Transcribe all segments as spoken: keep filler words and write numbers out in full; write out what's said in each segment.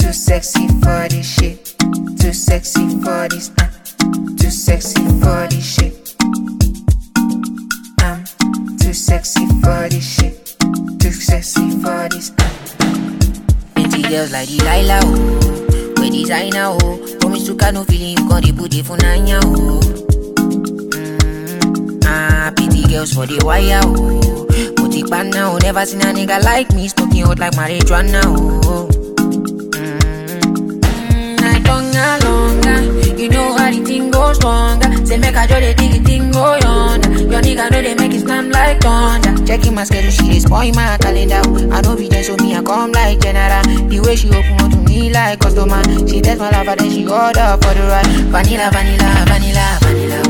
too sexy for this shit. Too sexy for this. Uh, too sexy for this shit. I'm too sexy for this shit. Too sexy for this. Uh. Plenty girls like Delilah, oh. We designer, oh. Promise to got no feeling, you got the booty for nanya, oh. Mm, ah, pretty girls for the wire, oh. Booty pan now, never seen a nigga like me, smoking out like marijuana, oh. Mm, mm, I don't longer, you know how the thing goes stronger. Say make a jolly dig thing go yonder. Your nigga know they make it slam like thunder. Checking my schedule, she is spoil my calendar. I know be there, so me I come like general. The way she open up to me like customer. She test my love, then she order for the ride. Vanilla, vanilla, vanilla, vanilla.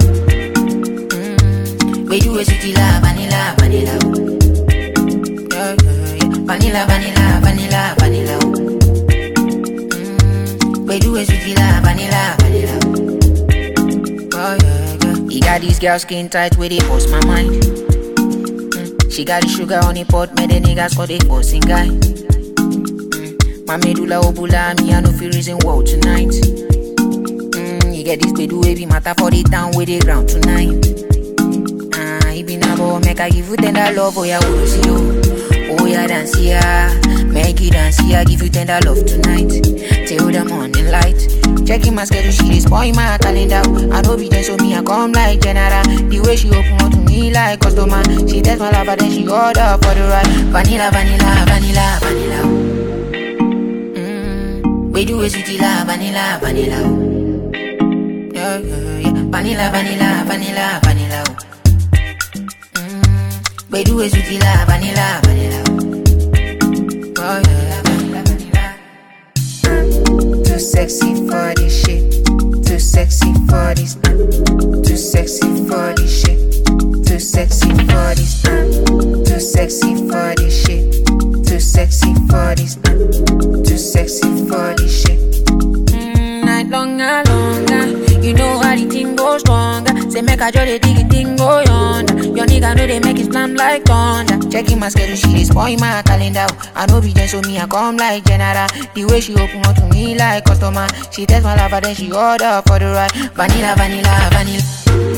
Mmm, we do a city la, vanilla, vanilla. Yeah, yeah, yeah. Vanilla, vanilla, vanilla, vanilla. Mmm, we do a city la, vanilla, vanilla. Oh yeah, yeah. He got these girls skin tight where they post my mind. Mm. She got the sugar on the pot, made the niggas call they forcing guy. Mm. My medulla obula, me I no feel reason wow tonight. Mm. You get this bedu baby matter for the town where they ground tonight. Ah, he be na bo make I give you tender love, oh yeah, oh see you. Oh yeah, dance yeah, make you dance yeah, give you tender love tonight till the morning light. Checking my schedule, she is spoil my calendar. I know be there, so me I come like general. The way she open up to me like customer. She test my love, then she order for the ride. Vanilla, vanilla, vanilla, vanilla. Mmm, we do a sweetie la, vanilla, vanilla. Yeah, yeah, yeah. Vanilla, vanilla, vanilla, vanilla. Mmm, we do a sweetie la, vanilla, vanilla. Oh yeah, vanilla, vanilla. Too sexy for this shit. Too sexy for this. Uh. Too sexy for this shit. Too sexy for this. Uh. Too sexy for this shit. Too sexy for this. Uh. Too sexy for this shit. Mm, night longer, longer. You know how the thing goes stronger. Say make a jolly dig it thing go yonder. Your nigga know they make it slam like thunder. Checking my schedule, she is spoil my calendar. I know be there, so me I come like general. The way she open up to me like customer. She test my love, then she order for the ride. Vanilla, vanilla, vanilla.